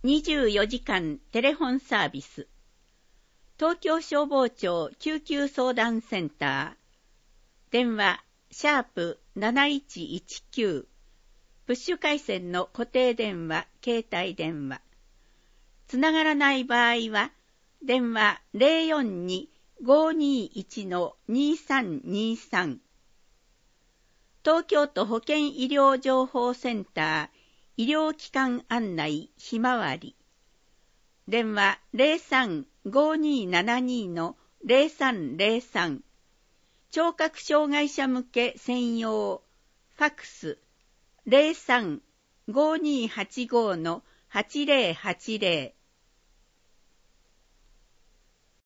24時間テレフォンサービス。東京消防庁救急相談センター。電話、#7119。プッシュ回線の固定電話、携帯電話。つながらない場合は、電話042-521-2323。東京都保健医療情報センター、医療機関案内ひまわり。電話03-5272-0303。聴覚障害者向け専用。ファクス03-5285-8080。